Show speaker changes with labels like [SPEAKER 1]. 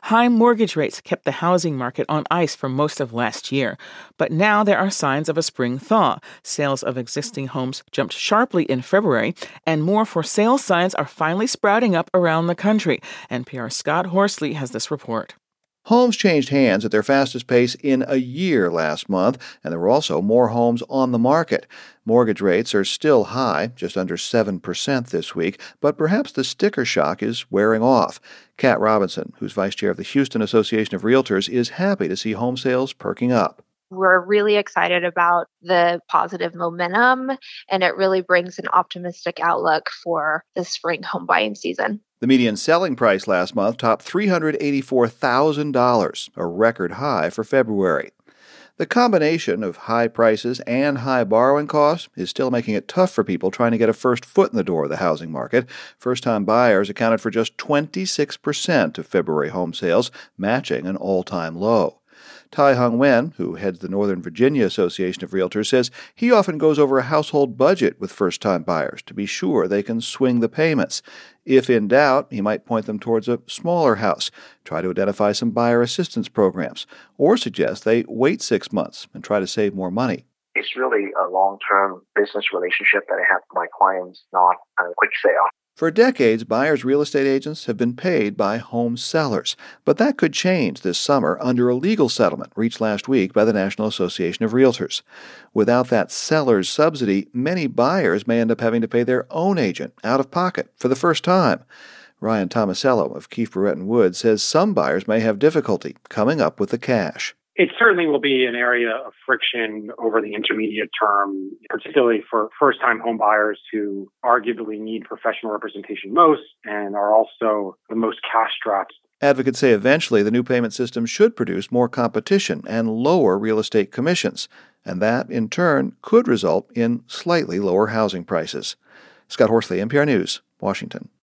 [SPEAKER 1] High mortgage rates kept the housing market on ice for most of last year. But now there are signs of a spring thaw. Sales of existing homes jumped sharply in February, and more for sale signs are finally sprouting up around the country. NPR's Scott Horsley has this report.
[SPEAKER 2] Homes changed hands at their fastest pace in a year last month, and there were also more homes on the market. Mortgage rates are still high, just under 7% this week, but perhaps the sticker shock is wearing off. Kat Robinson, who's vice chair of the Houston Association of Realtors, is happy to see home sales perking up.
[SPEAKER 3] We're really excited about the positive momentum, and it really brings an optimistic outlook for the spring home buying season.
[SPEAKER 2] The median selling price last month topped $384,000, a record high for February. The combination of high prices and high borrowing costs is still making it tough for people trying to get a first foot in the door of the housing market. First-time buyers accounted for just 26% of February home sales, matching an all-time low. Tai Hung Wen, who heads the Northern Virginia Association of Realtors, says he often goes over a household budget with first-time buyers to be sure they can swing the payments. If in doubt, he might point them towards a smaller house, try to identify some buyer assistance programs, or suggest they wait 6 months and try to save more money.
[SPEAKER 4] It's really a long-term business relationship that I have with my clients, not a quick sale.
[SPEAKER 2] For decades, buyers' real estate agents have been paid by home sellers. But that could change this summer under a legal settlement reached last week by the National Association of Realtors. Without that seller's subsidy, many buyers may end up having to pay their own agent out of pocket for the first time. Ryan Tomasello of Keefe, Bruyette & Wood says some buyers may have difficulty coming up with the cash.
[SPEAKER 5] It certainly will be an area of friction over the intermediate term, particularly for first-time home buyers who arguably need professional representation most and are also the most cash-strapped.
[SPEAKER 2] Advocates say eventually the new payment system should produce more competition and lower real estate commissions, and that, in turn, could result in slightly lower housing prices. Scott Horsley, NPR News, Washington.